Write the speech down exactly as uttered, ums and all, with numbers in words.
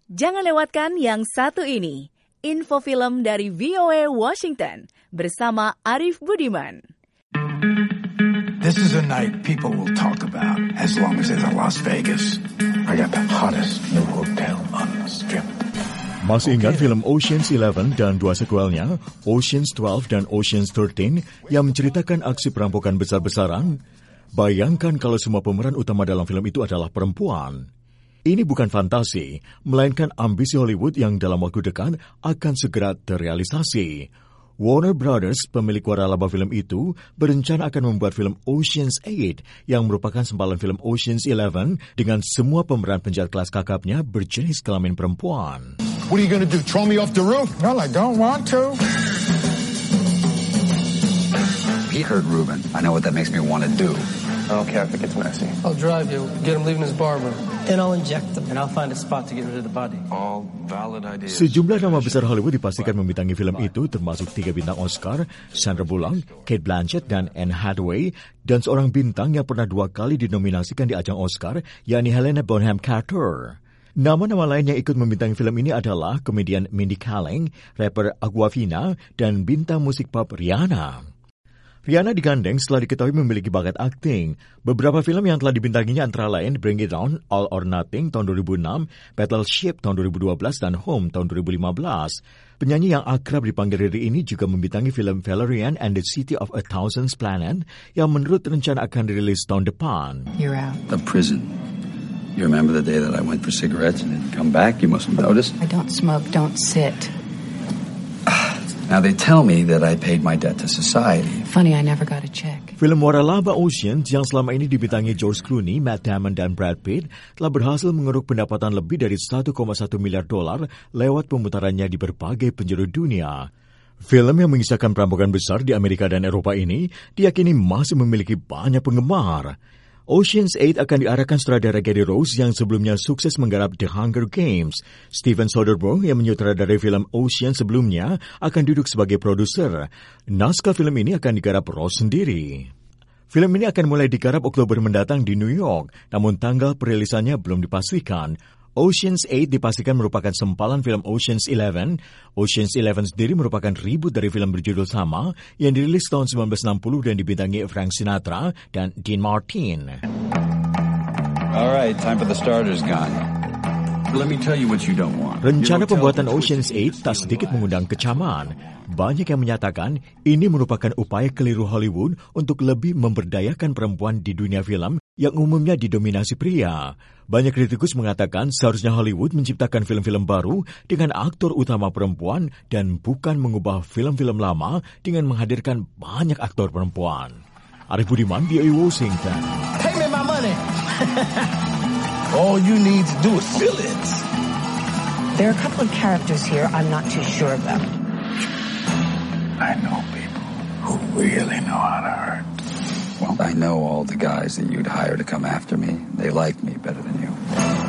Jangan lewatkan yang satu ini, info film dari V O A Washington bersama Arif Budiman. This is a night people will talk about as long as it's in Las Vegas. I got the hottest new hotel on the strip. Masih ingat film Ocean's Eleven dan dua sekuelnya, Ocean's Twelve dan Ocean's Thirteen, yang menceritakan aksi perampokan besar-besaran? Bayangkan kalau semua pemeran utama dalam film itu adalah perempuan. Ini bukan fantasi, melainkan ambisi Hollywood yang dalam waktu dekat akan segera terrealisasi. Warner Brothers, pemilik waralaba film itu, berencana akan membuat film Ocean's Eight yang merupakan sempalan film Ocean's Eleven dengan semua pemeran penjahat kelas kakapnya berjenis kelamin perempuan. What are you gonna do, throw me off the roof? Well, I don't want to. He hurt Ruben. I know what that makes me want to do. I don't care if it gets messy. I'll drive you, get him leaving his barber. And I'll inject him, and I'll find a spot to get rid of the body. All valid ideas. Sejumlah nama besar Hollywood dipastikan membintangi film itu, termasuk tiga bintang Oscar, Sandra Bullock, Cate Blanchett, dan Anne Hathaway, dan seorang bintang yang pernah dua kali dinominasikan di ajang Oscar, yakni Helena Bonham Carter. Nama-nama lain yang ikut membintangi film ini adalah komedian Mindy Kaling, rapper Aquafina, dan bintang musik pop Rihanna. Rihanna digandeng setelah diketahui memiliki bakat akting. Beberapa film yang telah dibintanginya antara lain Bring It On, All or Nothing tahun dua ribu enam, Battleship tahun dua ribu dua belas, dan Home tahun dua ribu lima belas. Penyanyi yang akrab dipanggil Riri ini juga membintangi film Valerian and the City of a Thousand Planets yang menurut rencana akan dirilis tahun depan. You're out. The prison. You remember the day that I went for cigarettes and didn't come back? You must have noticed. I don't smoke, don't sit. Now they tell me that I paid my debt to society. Funny, I never got a check. Film waralaba Oceans yang selama ini dibintangi George Clooney, Matt Damon, dan Brad Pitt telah berhasil mengeruk pendapatan lebih dari satu koma satu miliar dolar lewat pemutarannya di berbagai penjuru dunia. Film yang mengisahkan perampokan besar di Amerika dan Eropa ini diyakini masih memiliki banyak penggemar. Ocean's Eight akan diarahkan sutradara Gary Rose yang sebelumnya sukses menggarap The Hunger Games. Steven Soderbergh yang menyutradarai film Ocean sebelumnya akan duduk sebagai produser. Naskah film ini akan digarap Rose sendiri. Film ini akan mulai digarap Oktober mendatang di New York, namun tanggal perilisannya belum dipastikan. Ocean's Eight dipastikan merupakan sempalan film Ocean's Eleven. Ocean's Eleven sendiri merupakan reboot dari film berjudul sama yang dirilis tahun sembilan belas enam puluh dan dibintangi Frank Sinatra dan Dean Martin. All right, time for the starters gun. Let me tell you what you don't want. Rencana pembuatan Ocean's Eight tak sedikit mengundang kecaman. Banyak yang menyatakan ini merupakan upaya keliru Hollywood untuk lebih memberdayakan perempuan di dunia film yang umumnya didominasi pria. Banyak kritikus mengatakan seharusnya Hollywood menciptakan film-film baru dengan aktor utama perempuan dan bukan mengubah film-film lama dengan menghadirkan banyak aktor perempuan. Arif Budiman, V O A Washington. Pay me my money! All you need to do is feel it. There are a couple of characters here I'm not too sure about. I know people who really know how to hurt. Well, I know all the guys that you'd hire to come after me. They like me better than you.